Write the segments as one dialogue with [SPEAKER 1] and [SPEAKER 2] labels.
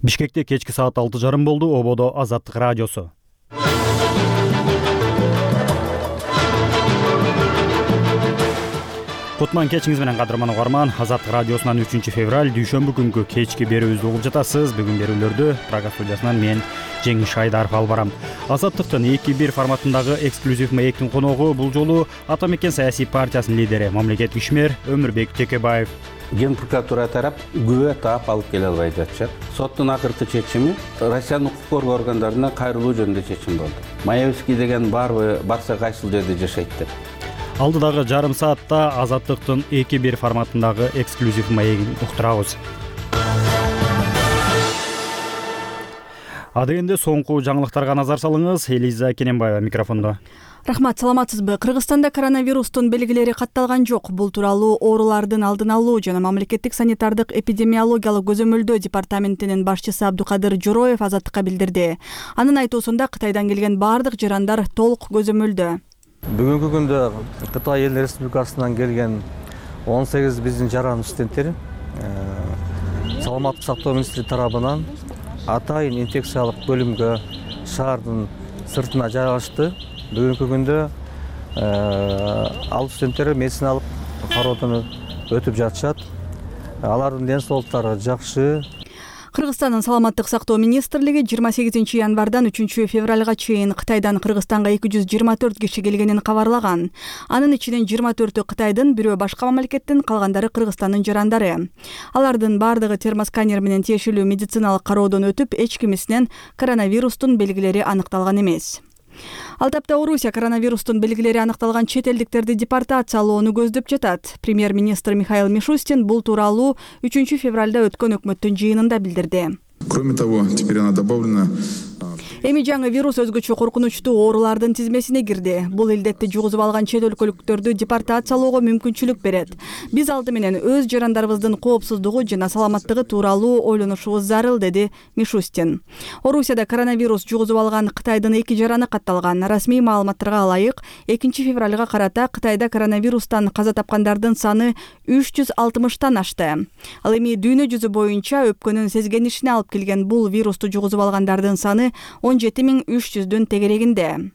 [SPEAKER 1] Бишкекте кечки саат 6:30 болду. Ободо Азаттык радиосу. Кутман кечиңиз менен кадырман угарман. Азаттык радиосунан 3 февраль дүйшөмбү күнгү кечки берүүбүздү угуп жатасыз. Бүгүн берүүлөрдү Прага студиясынан мен Жеңиш Шайдаров алып барам. Азаттыктын 2-1 форматындагы эксклюзив маектин коногу бул жолу Ата Мекен саясий партиясынын лидери, мамлекеттик ишмер Өмүрбек Текебаев.
[SPEAKER 2] Ген прокуратура тарап күбө таап алып келе албай жатышат. Соттун акыркы чечими Россиянын укук коргоо органдарына кайрылуу жөнүндө чечим болду. Маевский деген барса кайсыл жерде жашайт деп.
[SPEAKER 1] Алдыдагы жарым саатта Азаттыктын 2-1 форматындагы эксклюзив маегин уктурабыз. Адегенде соңку жаңылыктарга назар салыңыз. Элиза Кененбаева микрофондо.
[SPEAKER 3] Рахмат, саламатсызбы? Кыргызстанда коронавирустун белгилери катталган жок. Бул тууралуу оорулардын алдын алуу жана мамлекеттик санитардык эпидемиологиялык көзөмөлдөө департаментинин башчысы Абдукадыр Жороев Азаттыкка билдирди. Анын айтуусунда Кытайдан келген бардык жарандар толук көзөмөлдө.
[SPEAKER 4] Бүгүнкү күндө Кытай Эл Республикасынан келген 18 биздин жаран студенттер саламаттык сактоо министри тарабынан атайын инфекциялык бөлүмгө шаардын сыртына жайгашты. Бүгүнкү күндө ал студенттер медициналык кароодон өтүп жатышат. Алардын ден соолуктары жакшы.
[SPEAKER 3] Кыргызстандын саламаттык сактоо министрлиги 28 январдан 3 февралга чейин Кытайдан Кыргызстанга 224 киши келгенин кабарлаган. Анын ичинен 24-ü Кытайдын, бирөө башка мамлекеттин, калгандары Кыргызстандын жарандары. Алардын бардыгы термосканер менен тиешелүү медициналык кароодон өтүп, эч кимисинен коронавирустун белгилери аныкталган эмес. Ал тапта Орусия коронавирустун белгилери аныкталган чет элдиктерди депортациялоону көздөп жатат. Премьер-министр Михаил Мишустин бул тууралуу 3 февралда өткөн өкмөттүн жыйынында билдирди.
[SPEAKER 5] Кроме того, теперь она добавлена.
[SPEAKER 3] Эми жаңы вирус өзгөчө коркунучтуу оорулардын тизмесине кирди. Бул илдетти жугузуп алган чет өлкөлүктөрдү депортациялоого мүмкүнчүлүк берет. Биз алды менен өз жарандарыбыздын коопсуздугу жана саламаттыгы тууралуу ойлонушубуз зарыл, деди Мишустин. Орусияда коронавирус жугузуп алган Кытайдын 2 жараны катталган. Расмий маалыматтарга ылайык, 2 февралга карата Кытайда коронавирустан каза тапкандардын саны 360тан ашты. Ал эми дүйнө жүзү боюнча өпкөнүн сезгенишине алып келген бул вирусту жугузуп алгандардын саны 17.300-дүн тегерегинде.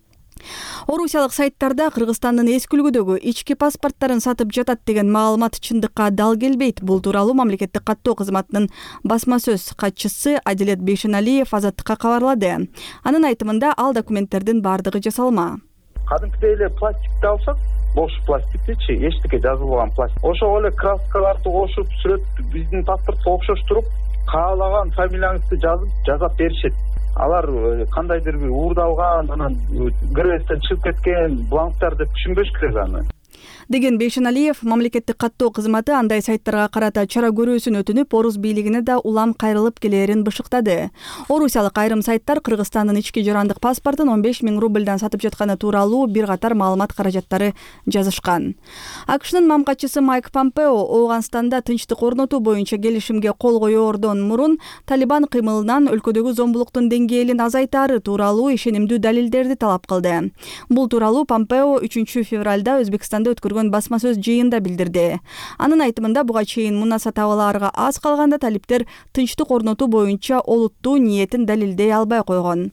[SPEAKER 3] Орусиялык сайттарда Кыргызстандын эски үлгүдөгү ички паспорттарын сатып жатат деген маалымат чындыкка дал келбейт. Бул тууралуу мамлекеттик каттоо кызматынын басма сөз катчысы Адилет Бейшеналиев Азаттыкка кабарлады. Анын айтымында ал документтердин бардыгы жасалма.
[SPEAKER 6] Кадимкидей эле пластикти алсак, бош пластиктичи, эчтеке жазылбаган пластик. Ошого эле краскаларды кошуп, сүрөт биздин паспортко окшоштуруп, каалаган фамилияңызды жазап беришет. Алар кандайдыр бир уурдалган, анан грестен чыгып кеткен бланктар деп түшүнбөш керек аны.
[SPEAKER 3] Деген Бейшеналиев мамлекеттик каттоо кызматы андай сайттарга карата чара көрүүсүн өтүнүп, Орус бийлигине да улам кайрылып келерин бышыктады. Орусиялык айрым сайттар Кыргызстандын ички жарандык паспортун 15.000 рубльдан сатып жатканы тууралуу бир катар маалымат каражаттары жазышкан. АКШнын мамкатчысы Майк Помпео Ооганстанда тынчтык орнотуу боюнча келишимге кол коёордон мурун Талибан кыймылынан өлкөдөгү зомбулуктун деңгээлин азайтаары тууралуу ишенимдүү далилдерди талап кылды. Бул тууралуу Помпео 3 февралда Өзбекстанда өткөргөн басма сөз жыйында билдирди. Анын айтымында буга чейин мунаса табылаарга аз калганда талиптер тынчтык орнотуу боюнча олуттуу ниетин далилдей албай койгон.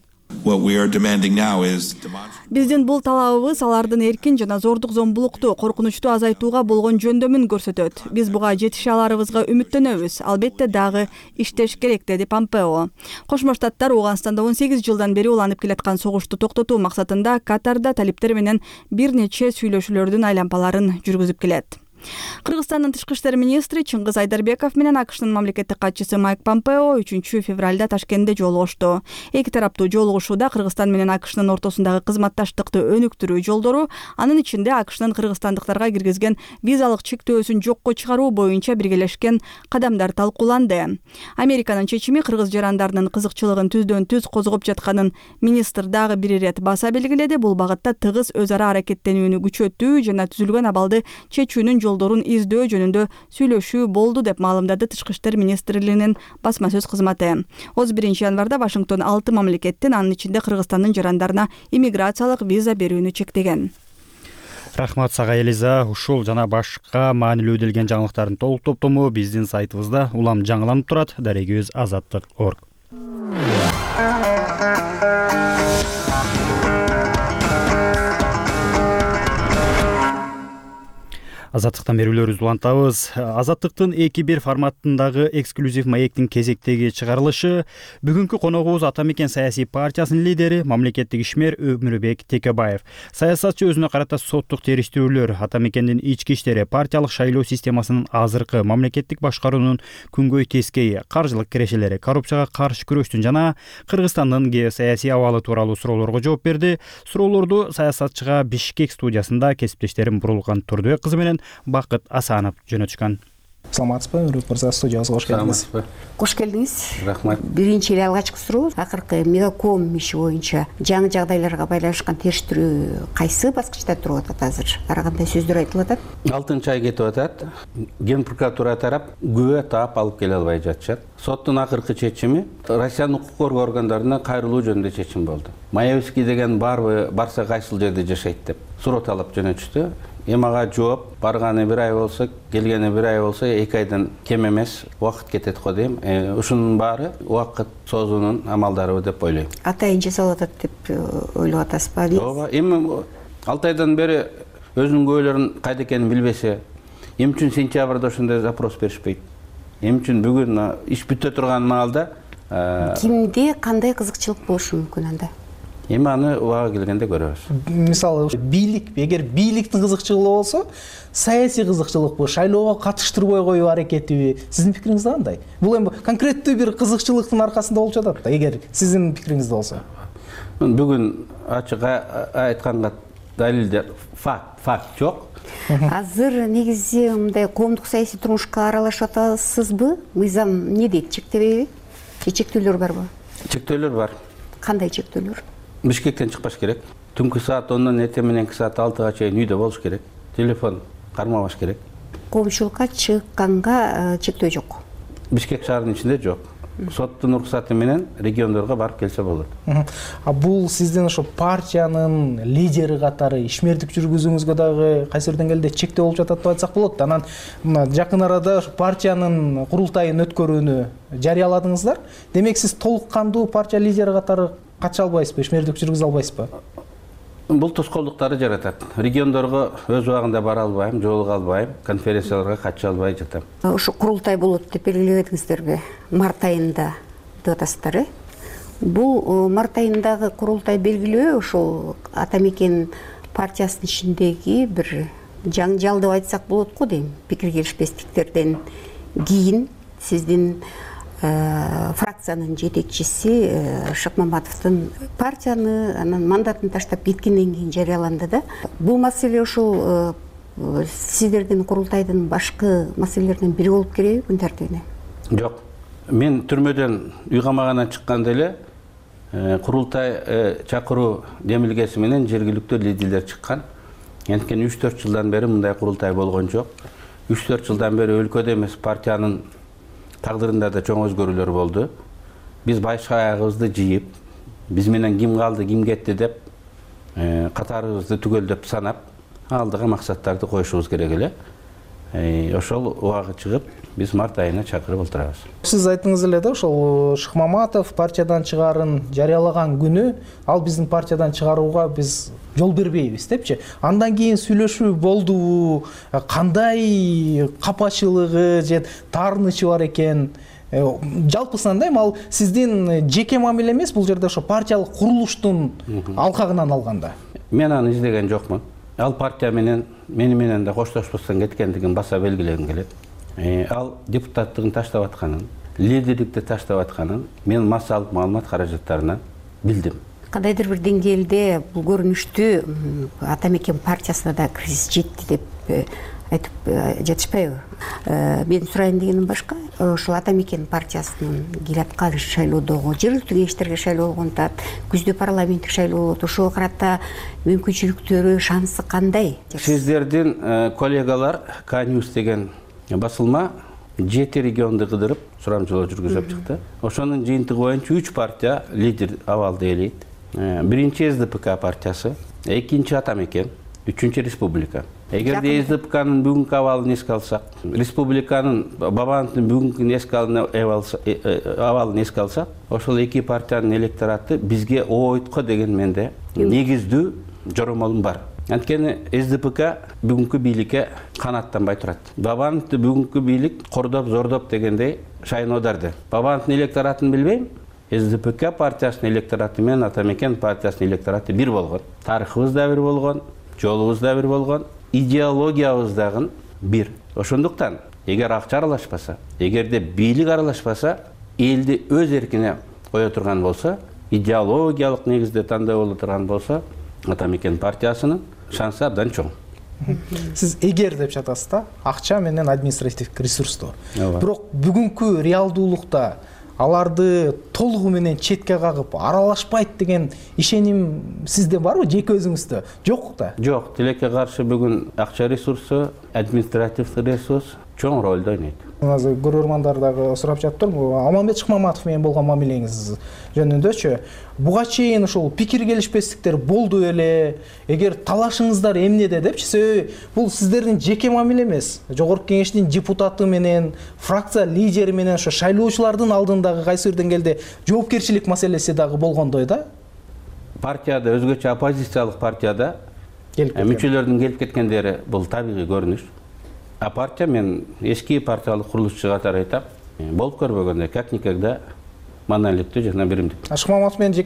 [SPEAKER 3] Биздин бул талабыбыз алардын эркин жана зордук зомбулукту, коркунучту азайтууга болгон жөндөмүн көрсөтөт. Биз буга жетише аларыбызга үмүттөнөбүз. Албетте дагы иштеш керек, деди Помпео. Кошмо Штаттар Ооганстанда 18 жылдан бери уланып келаткан согушту токтотуу максатында Катарда талиптер менен бир нече сүйлөшүүлөрдүн айлампаларын жүргүзүп келет. Кыргызстандын тышкы иштер министри Чыңгыз Айдарбеков менен АКШнын мамлекеттик катчысы Майк Помпео 3 февралда Ташкентте жолугушту. Эки тараптуу жолугушууда Кыргызстан менен АКШнын ортосундагы кызматташтыкты өнүктүрүү жолдору, анын ичинде АКШнын кыргызстандыктарга киргизген визалык чектөөсүн жокко чыгаруу боюнча биргелешкен кадамдар талкууланды. Американын чечими кыргыз жарандарынын кызыкчылыгын түздөн-түз козгоп жатканын министр дагы бир ирет баса белгиледи. Бул багытта тыгыз өз ара аракеттенүүнү күчөтүү жана түзүлгөн абалды чечүүнүн жолдорун издөө жөнүндө сүйлөшүү болду деп маалымдады Тышкы иштер министрлигинин басма сөз кызматы. 31 январда Вашингтон 6 мамлекеттин, анын ичинде Кыргызстандын жарандарына иммиграциялык виза берүүнү чектеген.
[SPEAKER 1] Рахмат сага Элиза. Ушул жана башка маанилүү делген жаңылыктардын толук топтому биздин сайтыбызда улам жаңыланып турат. Дарегибиз azatlyk.org. Азаттыктан берүүлөрүбүздү улантабыз. Азаттыктын 2-1 форматындагы эксклюзив маектин кезектеги чыгарылышы бүгүнкү коногубуз Ата Мекен саясий партиясынын лидери, мамлекеттик ишмер Өмүрбек Текебаев. Саясатчы өзүнө карата соттук териштирүүлөр, Ата Мекендин ички иштери, партиялык шайлоо системасынын азыркы мамлекеттик башкаруунун күнгөй тескейи, каржылык кирешелери, коррупцияга каршы күрөштүн жана Кыргызстандын геосаясий абалы тууралуу суроолорго жооп берди. Суроолорду саясатчыга Бишкек студиясында кесиптештерим Бурулган Турдубек кызы менен Бакыт Асанов жөнөтүшкөн.
[SPEAKER 7] Саламатсызбы, Өмүрбек мырза, студиябызга кош келдиңиз.
[SPEAKER 2] Кош
[SPEAKER 8] келдиңиз.
[SPEAKER 2] Рахмат.
[SPEAKER 8] Биринчи эле алгачкы суроо, акыркы мегаком иши боюнча жаңы жагдайларга байланышкан териштирүү кайсы баскычта туруп атат азыр? Ар кандай сөздөр айтылып атат?
[SPEAKER 2] 6-ай кетип атат. Ген прокуратура тарап күбө таап алып келе албай жатышат. Соттун акыркы чечими Россиянын укук коргоо органдарына кайрылуу жөнүндө чечим болду. Маевский деген барса кайсыл жерде жашайт деп суроо талап жөнөтүштү. Эмага жооп, барганы 1 ай болсо, келгени 1 ай болсо, 2 айдан кем эмес убакыт кетет го дейм. Ушунун баары убакыт созуунун амалдары деп ойлойм.
[SPEAKER 8] Атайын жасалып атат деп ойлоп атасызбы?
[SPEAKER 2] Ооба, эми 6 айдан бери өзүнүн көөлөрүн кайда экенин билбесе, эмне үчүн сентябрда ошондой запрос беришпейт? Эмне үчүн бүгүн иш бүтө турган маалда
[SPEAKER 8] кимде кандай кызыкчылык болушу мүмкүн анда?
[SPEAKER 2] Эми аны убага келгенде көрөбүз.
[SPEAKER 7] Мисалы, эгер бийликтин кызыкчылыгы болсо, саясий кызыкчылыкпы, шайлоого катыштырбой коюу аракетиби? Сиздин пикириңиз кандай? Бул эми конкреттүү бир кызыкчылыктын аркасында болуп жатат да, эгер сиздин пикириңизде болсо.
[SPEAKER 2] Бүгүн ачык айтканга далилдер факт жок.
[SPEAKER 8] Азыр негизи мындай коомдук саясий турмушка аралашып атасызбы? Мыйзам эмне дейт, чектебейби? Чектөөлөр барбы?
[SPEAKER 2] Чектөөлөр бар.
[SPEAKER 8] Кандай чектөөлөр?
[SPEAKER 2] Бишкектен чыкпаш керек. Түнкү саат 10-дон эртең мененки саат 6-га чейин үйдө болуш керек. Телефон кармабаш керек.
[SPEAKER 8] Коомчулукка чыкканга чектөө жок.
[SPEAKER 2] Бишкек шаарынын ичинде жок. Соттун уруксаты менен региондорго барып келсе болот.
[SPEAKER 7] Бул сиздин ошо партиянын лидери катары ишмердик жүргүзүүңүзгө дагы кайсы бир деңгээлде чектөө болуп жатат деп айтсак болот. Анан жакын арада партиянын курултайын өткөрүүнү жарыяладыңыздар. Демек сиз толук кандуу партия лидери катары катыша албайсызбы, ишмердик жүргүзө албайсызбы?
[SPEAKER 2] Бул тоскоолдуктарды жаратат. Региондорго өз убагында бара албайм, жолуга албайм, конференцияларга катыша албай жатам.
[SPEAKER 8] Ошо курултай болот деп белгиледиңиздерби? Март айында деп атасыздар, э? Бул март айындагы курултай белгилөө ошол Ата Мекен партиясынын ичиндеги бир жаңжал деп айтсак болот го дейм. Пикир келишпестиктерден кийин сиздин фракциянын жетекчиси Шыкмаматовдун партияны анан мандатын таштап кеткенден кийин жарыяланды да. Бул маселе ошол сиздердин курултайдын башкы маселелеринин бири болуп келеби күн тартибине?
[SPEAKER 2] Жок. Мен түрмөдөн үй камагандан чыкканда эле курултай чакыруу демилгеси менен жергиликтүү лидерлер чыккан. Анткени 3-4 жылдан бери мындай курултай болгон жок. 3-4 жылдан бери өлкөдө эмес партиянын тагдырында да чоң өзгөрүүлөр болду. Биз баш аягыбызды жыйып, биз менен ким калды, ким кетти деп катарыбызды түгөлдөп санап, алдыга максаттарды коюшубуз керек эле. Ошол убагы чыгып, биз март айына чакырып олтурабыз.
[SPEAKER 7] Сиз айттыңыз эле да, ошол Шыкмаматов партиядан чыгаарын жарыялаган күнү, ал биздин партиядан чыгарууга биз жол бербейбиз депчи. Андан кийин сүйлөшүү болдубу, кандай капачылыгы же таарынычы бар экен? Жалпысынан да ал сиздин жеке мамиле эмес, бул жерде ошо партиялык курулуштун алкагынан алганда.
[SPEAKER 2] Мен аны издеген жокмун. Ал партия менен мени менен да коштошпостон кеткендигин баса белгилегим келет. Ал депутаттыгын таштап атканын, лидерликти таштап атканын мен массалык маалымат каражаттарынан билдим.
[SPEAKER 8] Кандайдыр бир деңгээлде бул көрүнүштү Ата Мекен партиясына да кризис жетти деп айтып жатышпайбы? Мен сурайын дегеним башка. Ошол Ата Мекен партиясынын келаткан шайлоодогу жергиликтүү кеңештерге шайлоо болгондо күздө парламенттик шайлоо болот. Ошого карата мүмкүнчүлүктөрү, шансы кандай?
[SPEAKER 2] Сиздердин коллегалар Канюс деген басылма 7 регионду кыдырып сурамжылоо жүргүзүп чыкты. Ошонун жыйынтыгы боюнча 3 партия лидер абалды ээлейт. Биринчи СДПК партиясы, экинчи Ата Мекен, үчүнчү республика. Эгерде СДПКнын бүгүнкү абалын эске алсак, республиканын Бабановдун бүгүнкү абалын эске алсак, ошол эки партиянын электораты бизге ойтко деген менде негиздүү жоромолум бар. Анткени СДПК бүгүнкү бийликке канаттанбай турат. Бабановду бүгүнкү бийлик кордоп, зордоп дегендей шайын одарды. Бабановдун электоратын билбейм. СДПК партиясынын электораты менен Атамекен партиясынын электораты бир болгон. Тарыхыбыз да бир болгон, жолубуз да бир болгон, идеологиябыз дагы бир. Ошондуктан, эгер акча аралашпаса, эгерде бийлик аралашпаса, элди өз эркине кое турган болсо, идеологиялык негизде тандоо боло турган болсо, Атамекен партиясынын шансы абдан чоң.
[SPEAKER 7] Сиз эгер деп жатасыз да, акча менен административдик ресурсту.
[SPEAKER 2] Ооба.
[SPEAKER 7] Бирок бүгүнкү реалдуулукта аларды толугу менен четке кагып аралашпайт деген ишеним сизде барбы, жеке өзүңүздө? Жок да.
[SPEAKER 2] Жок, тилекке каршы бүгүн акча ресурсу, административдик ресурс чоң ролду ойнойт.
[SPEAKER 7] Азыр көрөрмандар дагы сурап жатыптыр, Алмамбет Шыкмаматов менен болгон мамилеңиз жөнүндөчү. Буга чейин ошол пикир келишпестиктер болду эле. Эгер талашыңыздар эмнеде депчи, себеби бул сиздердин жеке мамиле эмес. Жогорку кеңештин депутаты менен, фракция лидери менен ошо шайлоочулардын алдындагы кайсы бир деңгээлде жоопкерчилик маселеси дагы болгондой да.
[SPEAKER 2] Партияда, өзгөчө оппозициялык партияда мүчөлөрдүн келип кеткендери бул табигый көрүнүш. А партия, мен эски партиялык курулушчу катары айтам, болуп көрбөгөндө как никогда монолиттүү жана биримдик.
[SPEAKER 7] Шыкмаматов менен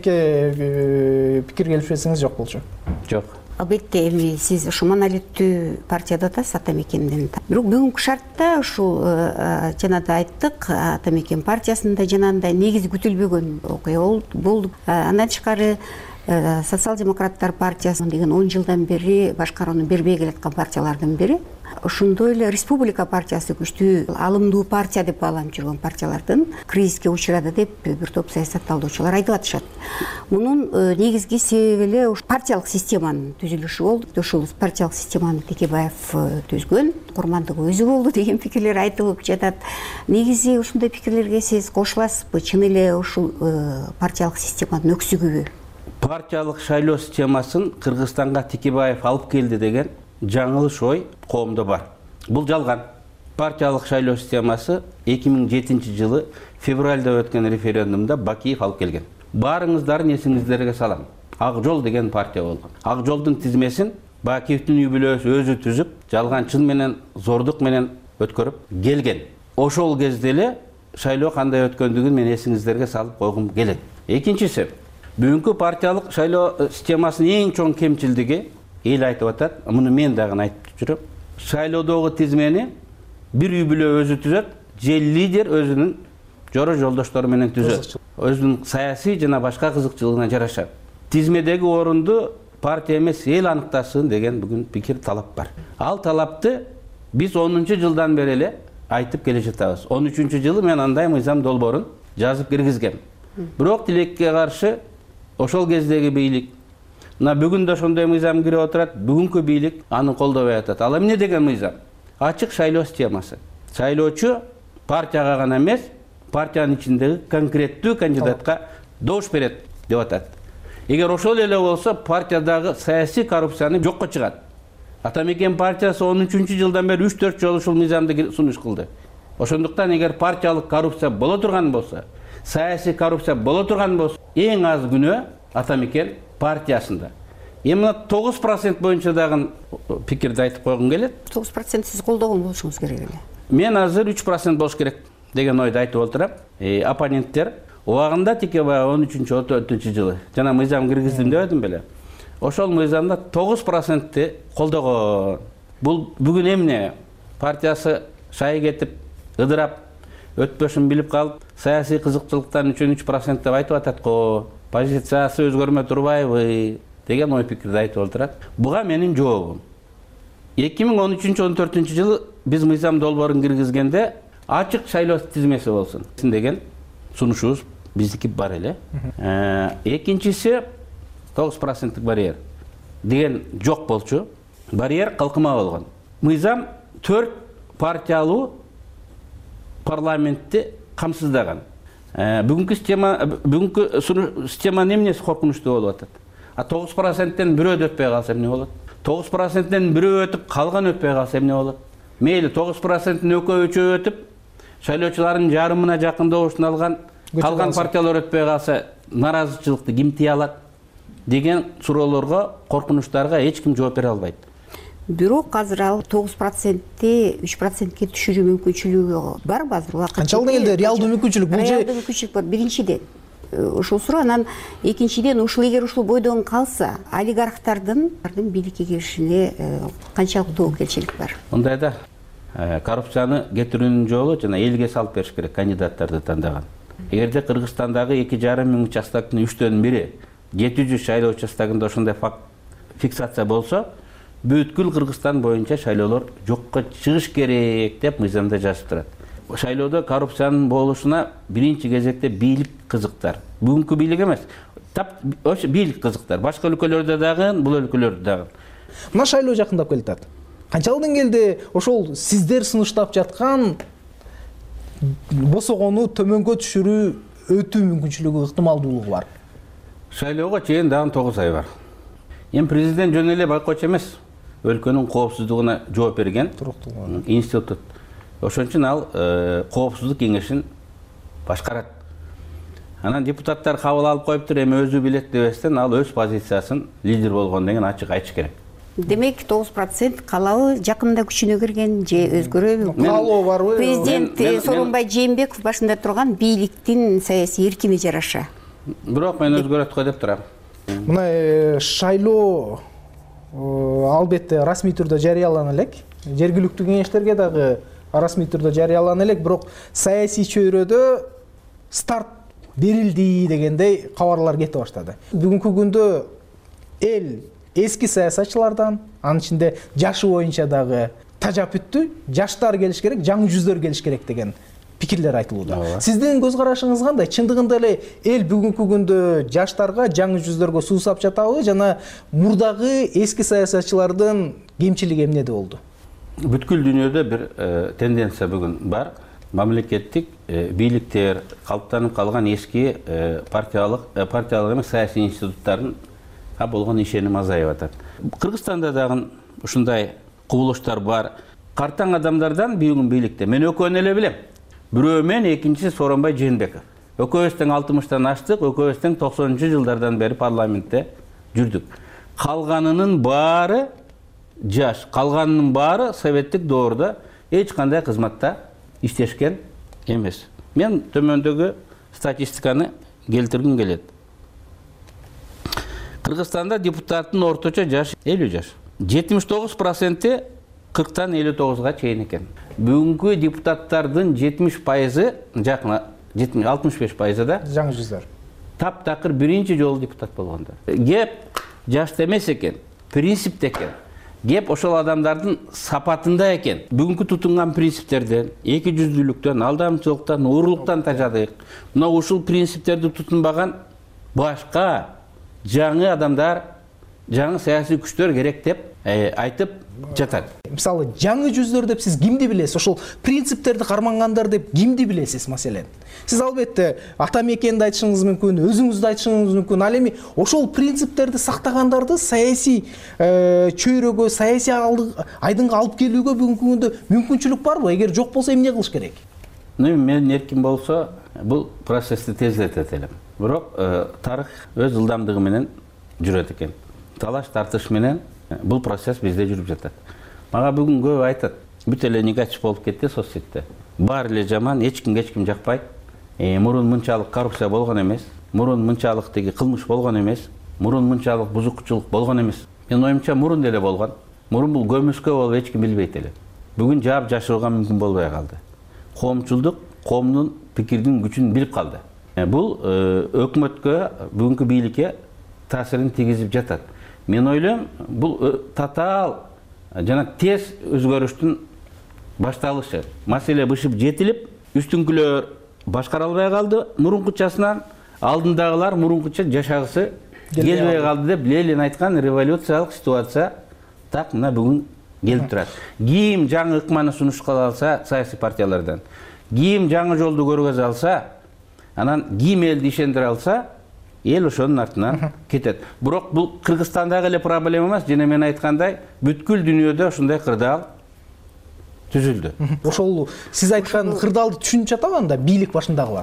[SPEAKER 7] жеке пикир келишпесиңиз жок болчу?
[SPEAKER 2] Жок.
[SPEAKER 8] Албетте, эми сиз ушу монолиттүү партияда атасыз, Атамекенден. Бирок бүгүнкү шартта ушул жанагы айттык, Атамекен партиясында жанагындай негизи күтүлбөгөн окуя болду. Андан тышкары социал-демократтар партиясы деген 10 жылдан бери башкарууну бербей келаткан партиялардын бири. Ошондой эле республика партиясы күчтүү, алымдуу партия деп бааланып жүргөн партиялардын кризиске учурады деп бир топ саясатталуучулар айтып атышат. Мунун негизги себеби эле партиялык системанын түзүлүшү болду. Ушул партиялык системаны Текебаев түзгөн, курмандыгы өзү болду деген пикирлер айтылып жатат. Негизи ушундай пикирлерге сиз кошуласызбы? Чын эле ушул партиялык системанын өксүгүбү?
[SPEAKER 2] Партиялык шайлоо системасын Кыргызстанга Текебаев алып келди деген жаңылыш ой коомдо бар. Бул жалган. Партиялык шайлоо системасы 2007 жылы февралда өткөн референдумда Бакиев алып келген. Барыңыздардын эсиңиздерге салам. Ак жол деген партия болгон. Ак жолдун тизмесин Бакиевдин үй бүлөсү өзү түзүп, жалганчылык менен, зордук менен өткөрүп келген. Ошол кезде эле шайлоо кандай өткөндүгүн мен эсиңиздерге салып койгум келет. Экинчиси, бүгүнкү партиялык шайлоо системасынын эң чоң кемчилдиги, эл айтып атат, муну мен дагы айтып жүрөм. Шайлоодогу тизмени бир үй бүлө өзү түзөт, же лидер өзүнүн жоро жолдоштору менен түзөт. Өзүнүн саясий жана башка кызыкчылыгына жараша. Тизмедеги орунду партия эмес, эл аныктасын деген бүгүн пикир талап бар. Ал талапты биз 10 жылдан бери эле айтып келе жатабыз. 13 жылы мен андай мыйзам долбоорун жазып киргизгем. Бирок тилекке каршы ошол кездеги бийлик мына бүгүн да ошондой мыйзам кирип отурат, бүгүнкү бийлик аны колдобой атат. Ал эмне деген мыйзам? Ачык шайлоо системасы. Шайлоочу партияга гана эмес, партиянын ичиндеги конкреттүү кандидатка добуш берет деп атат. Эгер ошол эле болсо, партиядагы саясий коррупцияны жокко чыгат. Атамекен партиясы 13 жылдан бери 3-4 жолу ушул мыйзамды сунуш кылды. Ошондуктан эгер партиялык коррупция боло турган болсо, саясий коррупция боло турган болсо, эң аз күнөө Атамекен партиясында. Эми 9% боюнча дагы пикирди айтып койгум келет.
[SPEAKER 8] 9% сиз колдогон болушуңуз керек эле.
[SPEAKER 2] Мен азыр 3% болуш керек деген ойду айтып отурам. Оппоненттер убагында Текебаев 13-14 жылы жана мыйзам киргиздим деп атым беле. Ошол мыйзамда 9% колдогон. Бул бүгүн эмне? Партиясы шай кетип, ыдырап, өтпөшүн билип калып, саясий кызыкчылыктан үчүн 3% деп айтып атат го. Позициясы өзгөрмөй турбайбы деген ой пикирди айтып отурат. Буга менин жообум. 2013-14 жылы биз мыйзам долбоорун киргизгенде ачык шайлоо тизмеси болсун деген сунушубуз биздики бар эле. Экинчиси 9% барьер деген жок болчу. Барьер калкыма болгон. Мыйзам 4 партиялуу парламентти камсыздаган. Бүгүнкү системанын эмнеси коркунучтуу болуп атат? 9%тен бирөө өтпөй калса эмне болот? 9%-тен бирөө өтүп, калган өтпөй калса эмне болот? Мейли 9%-тен экөө үчөө өтүп, шайлоочулардын жарымына жакын добушун алган, калган партиялар өтпөй калса, наразычылыкты ким тие алат деген суроолорго, коркунучтарга эч ким жооп бере албайт.
[SPEAKER 8] Бирок азыр ал 9%-те 3%-ке түшүрүү мүмкүнчүлүгү барбы азыр убакытта?
[SPEAKER 7] Канчалык элде реалдуу мүмкүнчүлүк? Бул
[SPEAKER 8] реалдуу мүмкүнчүлүк бар биринчиден. Ушул суроо, анан экинчиден ушул эгер ушул бойдон калса, олигархтардын бийликке келишине канчалык тобокелчилик бар?
[SPEAKER 2] Мындайда коррупцияны кетирүүнүн жолу жана элге салып бериш керек кандидаттарды тандаган. Эгерде Кыргызстандагы 2,5 миң участоктун 3/4 700 шайлоо участогунда ошондой фиксация болсо, бүткүл Кыргызстан боюнча шайлоолор жокко чыгыш керек деп мыйзамда жазып турат. Шайлоодо коррупциянын болушуна биринчи кезекте бийлик кызыктар. Бүгүнкү бийлик эмес, ошо бийлик кызыктар. Башка өлкөлөрдө дагы, бул өлкөлөрдө дагы.
[SPEAKER 7] Мына шайлоо жакындап келатат. Канчалык деңгээлде ошол сиздер сунуштап жаткан босогону төмөнгө түшүрүү өтүү мүмкүнчүлүгү, ыктымалдуулугу бар?
[SPEAKER 2] Шайлоого чейин дагы 9 ай бар. Эми президент жөн эле байкоочу эмес, өлкөнүн коопсуздугуна жооп берген институт. Ошон үчүн ал коопсуздук кеңешин башкарат. Анан депутаттар кабыл алып коюптур, эми өзү билет дебестен ал өз позициясын лидер болгон деген ачык айтыш керек.
[SPEAKER 8] Демек 9% калабы жакында күчүнө кирген же өзгөрөбү?
[SPEAKER 7] Каалоо барбы?
[SPEAKER 8] Президент Сооронбай Жээнбеков башында турган бийликтин саясий эркине жараша.
[SPEAKER 2] Бирок мен өзгөрөт го деп турам.
[SPEAKER 7] Мына шайлоо албетте расмий түрдө жарыялана элек. Жергиликтүү кеңештерге дагы расмий түрдө жарыялана элек, бирок саясий чөйрөдө старт берилди дегендей кабарлар кете баштады. Бүгүнкү күндө эл эски саясатчылардан, анын ичинде жашы боюнча дагы тажап бүттү, жаштар келиш керек, жаңы жүздөр келиш керек деген пикирлер айтылууда. Сиздин көз карашыңыз кандай? Чындыгында эле эл бүгүнкү күндө жаштарга, жаңы жүздөргө суусап жатабы, жана мурдагы эски саясатчылардын кемчилиги эмнеде болду?
[SPEAKER 2] Бүткүл дүйнөдө бир тенденция бүгүн бар. Мамлекеттик бийликтер, калыптанып калган эски партиялык эмес саясий институттардын болгон ишеним азайып атат. Кыргызстанда дагы ушундай кубулуштар бар. Картаң адамдардан бүгүн бийликте мен экөөнү эле билем. Бирөө мен, экинчиси Сооронбай Жээнбеков. Экөөбүз тең 60-тан аштык, экөөбүз тең 90-жылдардан бери парламентте жүрдүк. Калганынын баары жаш, калганынын баары советтик доордо эч кандай кызматта иштешкен эмес. Мен төмөндөгү статистиканы келтиргим келет. Кыргызстанда депутаттын орточо жашы 50 жаш. 79% 40-тан 59-га чейин экен. Бүгүнкү депутаттардын 70%, жакына 65% да
[SPEAKER 7] жаңы жүздөр.
[SPEAKER 2] Таптакыр биринчи жолу депутат болгондор. Кеп жашта эмес экен, принципте экен. Кеп ошол адамдардын сапатында экен. Бүгүнкү тутунган принциптерден, эки жүздүүлүктөн, алдамчылыктан, уурлуктан тажадык. Мына ушул принциптерди тутунбаган башка жаңы адамдар, жаңы саясий күчтөр керек деп айтып жатат.
[SPEAKER 7] Мисалы, жаңы жүздөр деп сиз кимди билесиз? Ошол принциптерди кармангандар деп кимди билесиз маселен? Сиз албетте ата мекенди айтышыңыз мүмкүн, өзүңүздү айтышыңыз мүмкүн. Ал эми ошол принциптерди сактагандарды саясий чөйрөгө, саясий айдынга алып келүүгө бүгүнкү күндө мүмкүнчүлүк барбы? Эгер жок болсо эмне кылыш керек?
[SPEAKER 2] Мен эркин болсо, бул процессти тездетет элем. Бирок тарых өз ылдамдыгы менен жүрөт экен. Талаш тартыш менен бул процесс бизде жүрүп жатат. Мага бүгүн көп айтат, бүт эле негатив болуп кетти соцсетте. Баары эле жаман, эч ким жакпайт. Мурун мынчалык коррупция болгон эмес, мурун мынчалык теги кылмыш болгон эмес, мурун мынчалык бузукчулук болгон эмес. Мен оюмча мурун деле болгон. Мурун бул көмүскө болуп эч ким билбейт эле. Бүгүн жаап жашырууга мүмкүн болбой калды. Коомчулдук коомдун пикирдин күчүн билип калды. Бул өкмөткө, бүгүнкү бийликке таасирин тийгизип жатат. Мен ойлойм, бул татаал жана тез өзгөрүштүн башталышы. Маселе бышып жетилип, үстүңкүлөр башкара албай калды мурункучасынан, алдындагылар мурункуча жашагысы келбей калды деп Ленин айткан революциялык ситуация так мына бүгүн келип турат. Ким жаңы ыкманы сунуштала алса саясий партиялардан, ким жаңы жолду көргөзө алса, анан ким элди ишендире алса, эл ошонун артынан кетет. Бирок бул Кыргызстандагы эле проблема эмес, жана мен айткандай, бүткүл дүйнөдө ушундай кырдаал түзүлдү.
[SPEAKER 7] Ошол сиз айткан кырдаалды түшүнүп жатам анда бийлик башындагылар.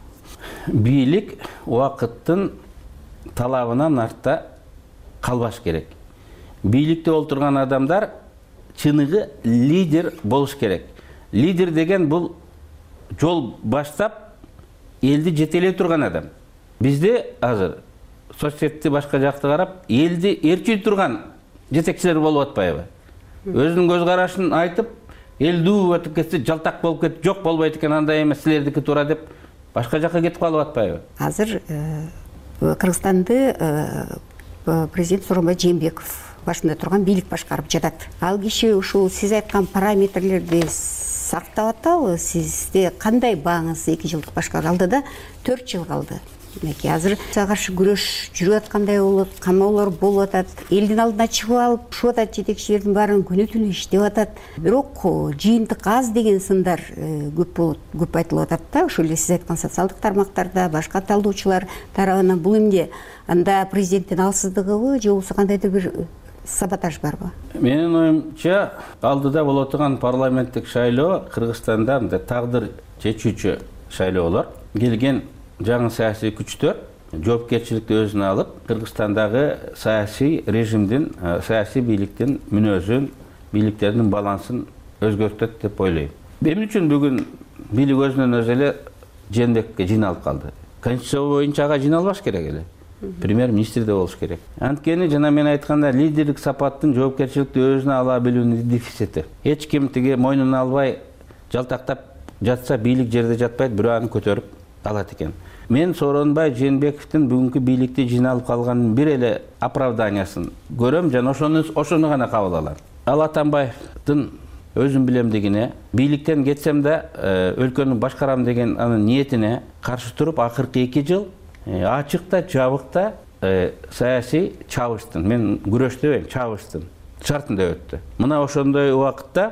[SPEAKER 2] Бийлик убакыттын талабынан артта калбаш керек. Бийликте олтурган адамдар чыныгы лидер болуш керек. Лидер деген бул жол баштап элди жетелей турган адам. Бизде азыр соцсетти башка жакты карап, элди ээрчий турган жетекчилер болуп атпайбы? Өзүнүн көз карашын айтып, эл дуу өтүп кетсе, жалтак болуп кетип, жок болбойт экен, андай эмес, силердики туура деп башка жакка кетип калып атпайбы?
[SPEAKER 8] Азыр Кыргызстанды президент Сооронбай Жээнбеков башында турган бийлик башкарып жатат. Ал киши ушул сиз айткан параметрлерди сактап атабы? Сизде кандай бааңыз 2 жылдык башкаруу алдыда 4 жыл калды. Демек, азыр каршы күрөш жүрүп аткандай болот, камоолор болуп атат, элдин алдына чыгып алып, ушуп атат, жетекчилердин баарын күнү түнү иштеп атат. Бирок жыйынтык аз деген сындар көп айтылып атат да, ошол эле сиз айткан социалдык тармактарда, башка талдоочулар тарабынан бул эмне? Анда президенттин алсыздыгыбы же болбосо кандайдыр бир саботаж барбы?
[SPEAKER 2] Менин оюмча, алдыда боло турган парламенттик шайлоо Кыргызстанда тагдыр чечүүчү шайлоолор. Келген жаңы саясий күчтөр жоопкерчиликти өзүнө алып, Кыргызстандагы саясий режимдин, саясий бийликтин мүнөзүн, бийликтердин балансын өзгөртөт деп ойлойм. Эмне үчүн бүгүн бийлик өзүнөн өзү эле Жээнбековке жыйналып калды? Конституция боюнча ага жыйналбаш керек эле. Премьер-министр да болуш керек. Анткени жана мен айтканда, лидерлик сапаттын жоопкерчиликти өзүнө ала билүүнүн дефицити. Эч ким тиги мойнуна албай жалтактап жатса, бийлик жерде жатпайт, бирөө аны көтөрүп алат экен. Мен Сооронбай Жээнбековдун бүгүнкү бийликте жыйналып калганын бир эле оправданиясын көрөм жана ошону гана кабыл алам. Ал Атамбаевдин өзүм билемдигине, бийликтен кетсем да өлкөнү башкарам деген анын ниетине каршы туруп, акыркы 2 жыл ачыкта, жабыкта саясий чабыштын, мен күрөш дебейм, чабыштын шартында өттү. Мына ошондой убакытта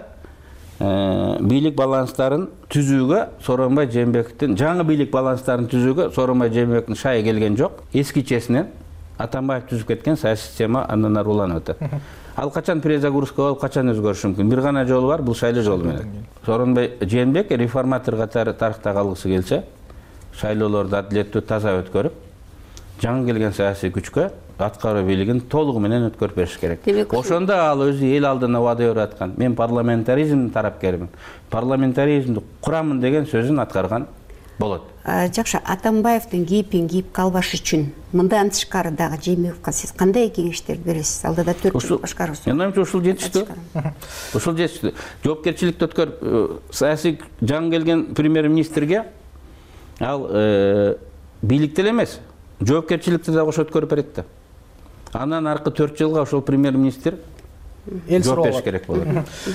[SPEAKER 2] бийлик баланстарын түзүүгө Сооронбай Жээнбековдун, жаңы бийлик баланстарын түзүүгө Сооронбай Жээнбековдун шайы келген жок. Эскичесинен Атамбаев түзүп кеткен саясий система андан ары уланып атат. Ал качан перезагрузка болуп, качан өзгөрүшү мүмкүн? Бир гана жолу бар, бул шайлоо жолу менен. Сооронбай Жээнбек реформатор катары тарыхта калгысы келсе, шайлоолорду адилеттүү, таза өткөрүп, жаңы келген саясий күчкө аткаруу бийлигин толугу менен өткөрүп бериш керек. Ошондо ал өзү эл алдына убада берип аткан, мен парламентаризмдин тарапкермин, парламентаризмди курамын деген сөзүн аткарган болот.
[SPEAKER 8] Жакшы, Атамбаевдин кейпин кийип калбаш үчүн мындан тышкары дагы Жээнбековго сиз кандай кеңештер бересиз? Алдыда 4 жыл башкаруусу.
[SPEAKER 2] Мен оюмча ушул жетиштүү. Ушул жетиштүү. Жоопкерчиликти өткөрүп, саясий жаңы келген премьер-министрге ал бийликте эле эмес, жоопкерчиликти да кошо өткөрүп берет да. Андан аркы 4 жылга ошол премьер-министр жооп бериш керек болот.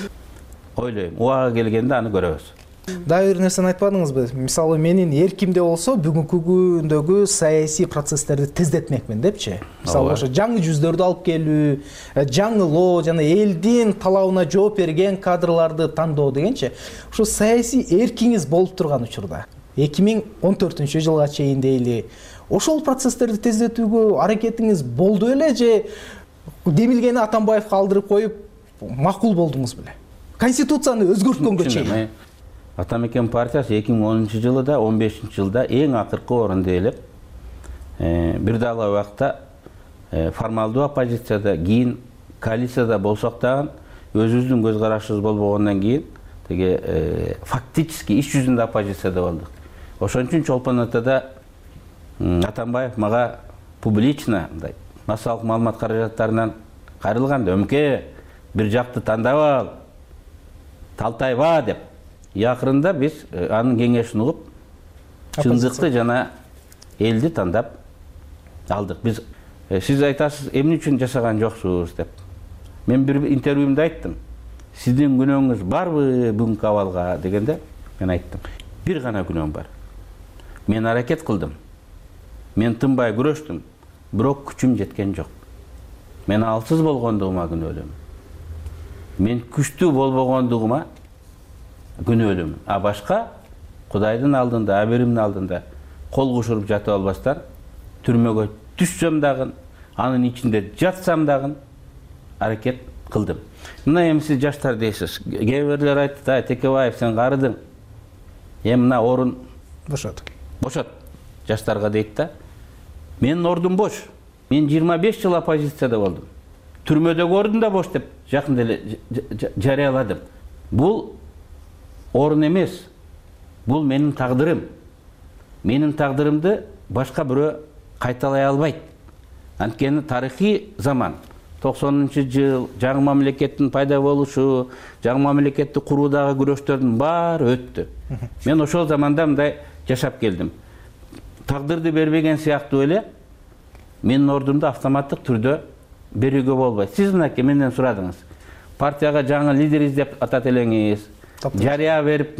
[SPEAKER 2] Ойлойм, убагы келгенде аны көрөбүз.
[SPEAKER 7] Дагы бир нерсени айтпадыңызбы? Мисалы, менин эркимде болсо бүгүнкү күндөгү саясий процесстерди тездетмекмин депчи. Мисалы, ошо жаңы жүздөрдү алып келүү, жаңылоо жана элдин талабына жооп берген кадрларды тандоо дегенчи. Ошо саясий эркиңиз болуп турган учурда 2014-жылга чейин дейли, ошол процесстерди тездетүүгө аракетиңиз болду эле же демилгени Атамбаевге калдырып коюп макул болдуңуз беле? Конституцияны өзгөрткөнгө чейин.
[SPEAKER 2] Атамекен партиясы 2010-жылы да, 15-жылда эң акыркы орунду ээлеп, бир дагы убакта формалдуу оппозицияда, кийин коалицияда болсок дагы өзүбүздүн көз карашыбыз болбогондон кийин теге фактически иш жүзүндө оппозицияда болдук. Ошон үчүн Чолпон Атада Атамбаев мага публично массалык маалымат каражаттарынан кайрылганда, өмке бир жакты тандап ал, талтайба деп. Акырында биз анын кеңешин угуп, чындыкты жана элди тандап алдык. Биз сиз айтасыз, эмне үчүн жашаган жоксуз деп. Мен бир интервьюмда айттым. Сиздин күнөөңүз барбы бүгүнкү абалга дегенде, мен айттым. Бир гана күнөөм бар. Мен аракет кылдым. Мен тынбай күрөштүм, бирок күчүм жеткен жок. Мен алсыз болгондугума күнөөлөм. Мен күчтүү болбогондугума күнөөлөм. А башка Кудайдын алдында, аберимдин алдында кол кушуруп жатып албастан түрмөгө түшсөм дагы, анын ичинде жатсам дагы аракет кылдым. Мына эми сиз жаштар дейсиз. Кээ бирлер айтты, Текебаев сен карыдың. Эми мына орун
[SPEAKER 7] бошот.
[SPEAKER 2] Жаштарга дейт да. Менин ордум бош. Мен 25 жыл оппозицияда болдум. Түрмөдөгү ордум да бош деп жакында эле жарыяладым. Бул орун эмес. Бул менин тагдырым. Менин тагдырымды башка бирөө кайталай албайт. Анткени тарыхый заман 90-жыл жаңы мамлекеттин пайда болушу, жаңы мамлекетти куруудагы күрөштөрдүн баары өттү. Мен ошол заманда мындай жашап келдим. Тагдырды бербеген сыяктуу эле менин ордумду автоматтык түрдө берүүгө болбойт. Сиз мынакей менден сурадыңыз. Партияга жаңы лидер издеп атат элеңиз. Жарыя берип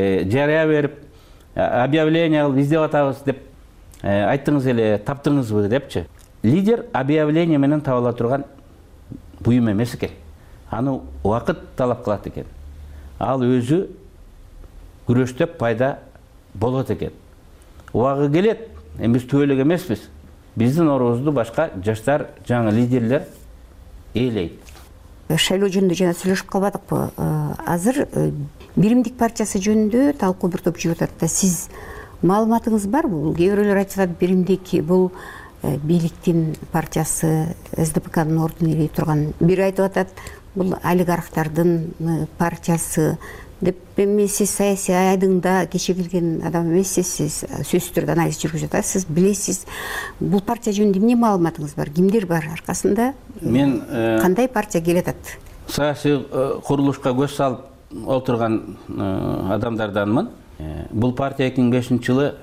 [SPEAKER 2] объявление кылып издеп атабыз деп айттыңыз эле, таптыңызбы депчи. Лидер объявление менен табыла турган буюм эмес экен. Аны убакыт талап кылат экен. Ал өзү күрөштөп пайда болот экен. Убагы келет, эми биз түбөлүк эмеспиз. Биздин орубузду башка жаштар, жаңы лидерлер ээлейт.
[SPEAKER 8] Шайлоо жөнүндө жана сүйлөшүп калбадыкпы? Азыр Биримдик партиясы жөнүндө талкуу бир топ жүрүп атат да. Сиз маалыматыңыз бар? Бул кээ бирөөлөр айтып атат, Биримдик бул бийликтин партиясы, СДПКнын ордун ээлей турган. Бири айтып атат, бул олигархтардын партиясы деп. Эми сиз саясий айдыңда кече келген адам эмессиз, сиз сөзсүз түрдө анализ жүргүзүп атасыз, билесиз. Бул партия жөнүндө эмне маалыматыңыз бар? Кимдер бар аркасында?
[SPEAKER 2] Мен
[SPEAKER 8] кандай партия келе атат?
[SPEAKER 2] Саясий курулушка көз салып отурган адамдарданмын. Бул партия 2005-жылы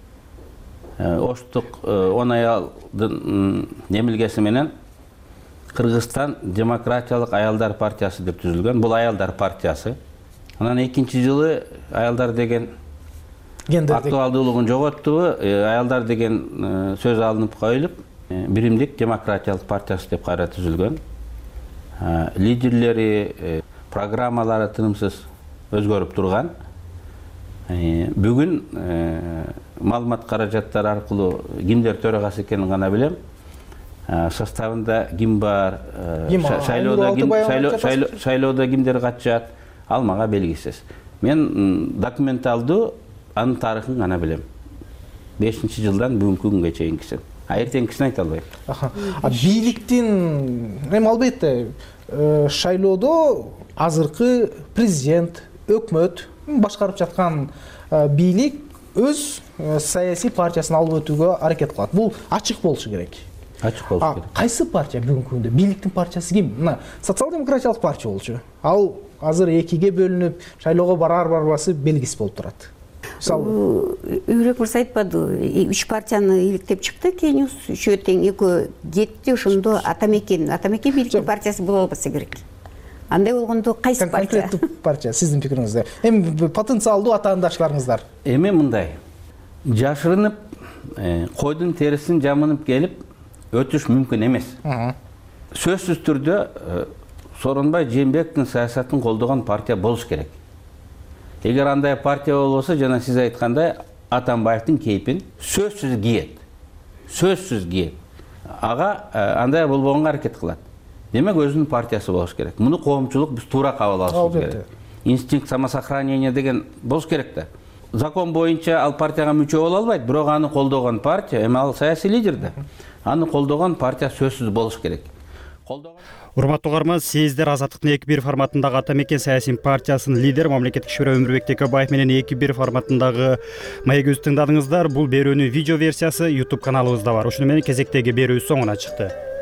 [SPEAKER 2] Оштук 10 аялдын эмилгеси менен Кыргызстан демократиялык аялдар партиясы деп түзүлгөн. Бул аялдар партиясы. Анан 2-жылы аялдар деген актуалдуулугун жоготту, аялдар деген сөз алынып коюлуп, Биримдик демократиялык партиясы деп кайра түзүлгөн. Лидерлери, программалары тынымсыз өзгөрүп турган. Бүгүн маалымат каражаттары аркылуу кимдер төрагасы экенин гана билем. Составында ким бар, шайлоодо кимдер катышат, ал мага белгисиз. Мен документалдуу анын тарыхын гана билем. 5-жылдан бүгүнкү күнгө чейинкисин. Эртеңкисин айта албайм.
[SPEAKER 7] Бийликтин эми албетте шайлоодо азыркы президент, өкмөт башкарып жаткан бийлик өз саясий партиясын алып өтүүгө аракет кылат. Бул ачык болушу керек.
[SPEAKER 2] Ачык болушу керек.
[SPEAKER 7] Кайсы партия бүгүнкү күндө? Бийликтин партиясы ким? Мына социал-демократиялык партия болчу. Ал азыр экиге бөлүнүп, шайлоого барар-барбасы белгисиз болуп турат.
[SPEAKER 8] Үйрөк мырза айтпады, 3 партияны иликтеп чыкты, кийин үчөө тең экөө кетти, ошондо Атамекен бийликтин партиясы боло албаса керек. Андай болгондо кайсы партия?
[SPEAKER 7] Конкреттүү партия сиздин пикириңизде. Эми потенциалдуу атаандашларыңыздар.
[SPEAKER 2] Эми мындай. Жашырынып, койдун терисин жамынып келип өтүш мүмкүн эмес. Сөзсүз түрдө Сооронбай Жээнбековдун саясатын колдогон партия болуш керек. Эгер андай партия болбосо, жана сиз айткандай, Атамбаевдин кейпин сөзсүз кийет. Ага андай болбогонго аракет кылат. Демек өзүнүн партиясы болуш керек. Муну коомчулук биз туура кабыл алышыбыз керек. Инстинкт самосохранения деген болуш керек да. Закон боюнча ал партияга мүчө боло албайт, бирок аны колдогон партия, эми ал саясий лидер да. Аны колдогон партия сөзсүз болуш керек.
[SPEAKER 1] Урматтуу угарман, сиздер Азаттыктын 2-1 форматындагы Атамекен саясий партиясынын лидери мамлекеттик ишмер Өмүрбек Текебаев менен 2-1 форматындагы маегибизди тыңдадыңыздар. Бул берүүнүн видео версиясы YouTube каналыбызда бар. Ушуну менен кезектеги берүү соңуна чыкты.